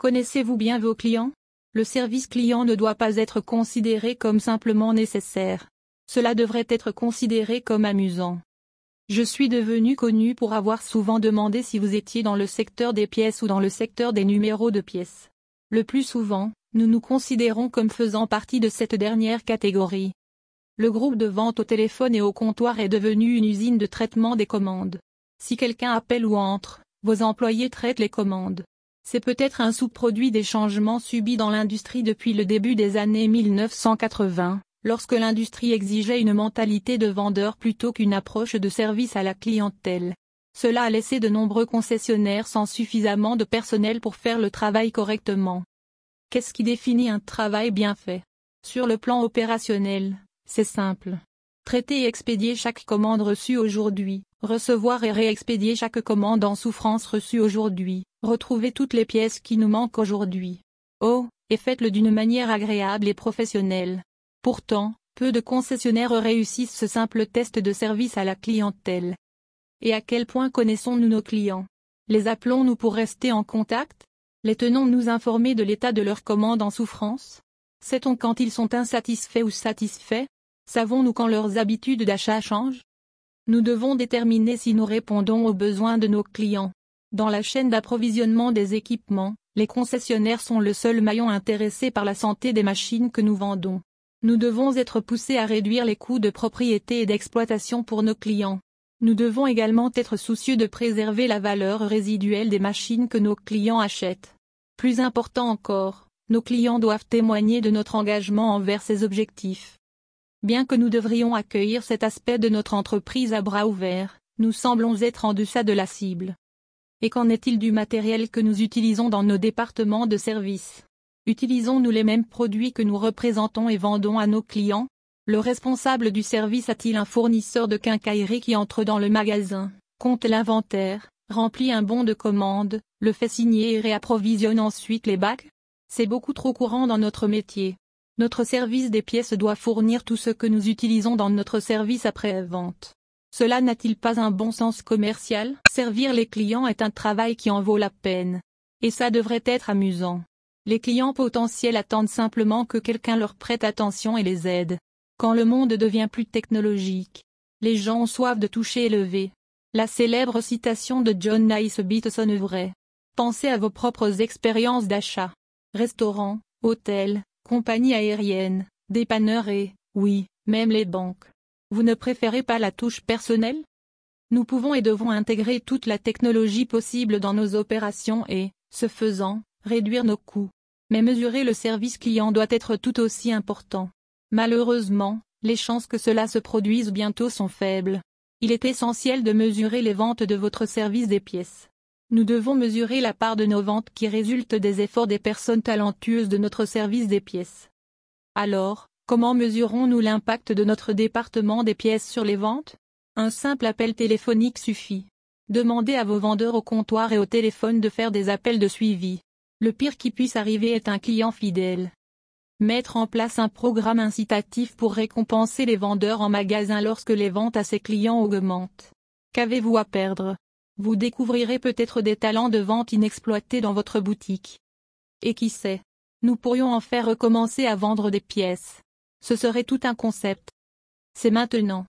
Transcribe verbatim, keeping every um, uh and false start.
Connaissez-vous bien vos clients? Le service client ne doit pas être considéré comme simplement nécessaire. Cela devrait être considéré comme amusant. Je suis devenu connu pour avoir souvent demandé si vous étiez dans le secteur des pièces ou dans le secteur des numéros de pièces. Le plus souvent, nous nous considérons comme faisant partie de cette dernière catégorie. Le groupe de vente au téléphone et au comptoir est devenu une usine de traitement des commandes. Si quelqu'un appelle ou entre, vos employés traitent les commandes. C'est peut-être un sous-produit des changements subis dans l'industrie depuis le début des années mille neuf cent quatre-vingts, lorsque l'industrie exigeait une mentalité de vendeur plutôt qu'une approche de service à la clientèle. Cela a laissé de nombreux concessionnaires sans suffisamment de personnel pour faire le travail correctement. Qu'est-ce qui définit un travail bien fait? Sur le plan opérationnel, c'est simple. Traiter et expédier chaque commande reçue aujourd'hui, recevoir et réexpédier chaque commande en souffrance reçue aujourd'hui, retrouver toutes les pièces qui nous manquent aujourd'hui. Oh, et faites-le d'une manière agréable et professionnelle. Pourtant, peu de concessionnaires réussissent ce simple test de service à la clientèle. Et à quel point connaissons-nous nos clients? Les appelons-nous pour rester en contact? Les tenons-nous informés de l'état de leurs commandes en souffrance? Sait-on quand ils sont insatisfaits ou satisfaits? Savons-nous quand leurs habitudes d'achat changent? Nous devons déterminer si nous répondons aux besoins de nos clients. Dans la chaîne d'approvisionnement des équipements, les concessionnaires sont le seul maillon intéressé par la santé des machines que nous vendons. Nous devons être poussés à réduire les coûts de propriété et d'exploitation pour nos clients. Nous devons également être soucieux de préserver la valeur résiduelle des machines que nos clients achètent. Plus important encore, nos clients doivent témoigner de notre engagement envers ces objectifs. Bien que nous devrions accueillir cet aspect de notre entreprise à bras ouverts, nous semblons être en deçà de la cible. Et qu'en est-il du matériel que nous utilisons dans nos départements de service? Utilisons-nous les mêmes produits que nous représentons et vendons à nos clients? Le responsable du service a-t-il un fournisseur de quincaillerie qui entre dans le magasin, compte l'inventaire, remplit un bon de commande, le fait signer et réapprovisionne ensuite les bacs? C'est beaucoup trop courant dans notre métier. Notre service des pièces doit fournir tout ce que nous utilisons dans notre service après-vente. Cela n'a-t-il pas un bon sens commercial? Servir les clients est un travail qui en vaut la peine. Et ça devrait être amusant. Les clients potentiels attendent simplement que quelqu'un leur prête attention et les aide. Quand le monde devient plus technologique, les gens ont soif de toucher et lever. La célèbre citation de John Naisbitt sonne vraie. Pensez à vos propres expériences d'achat. Restaurants, hôtels, compagnies aériennes, dépanneurs et, oui, même les banques. Vous ne préférez pas la touche personnelle? Nous pouvons et devons intégrer toute la technologie possible dans nos opérations et, ce faisant, réduire nos coûts. Mais mesurer le service client doit être tout aussi important. Malheureusement, les chances que cela se produise bientôt sont faibles. Il est essentiel de mesurer les ventes de votre service des pièces. Nous devons mesurer la part de nos ventes qui résultent des efforts des personnes talentueuses de notre service des pièces. Alors, comment mesurons-nous l'impact de notre département des pièces sur les ventes? Un simple appel téléphonique suffit. Demandez à vos vendeurs au comptoir et au téléphone de faire des appels de suivi. Le pire qui puisse arriver est un client fidèle. Mettre en place un programme incitatif pour récompenser les vendeurs en magasin lorsque les ventes à ses clients augmentent. Qu'avez-vous à perdre? Vous découvrirez peut-être des talents de vente inexploités dans votre boutique. Et qui sait? Nous pourrions en faire recommencer à vendre des pièces. Ce serait tout un concept. C'est maintenant.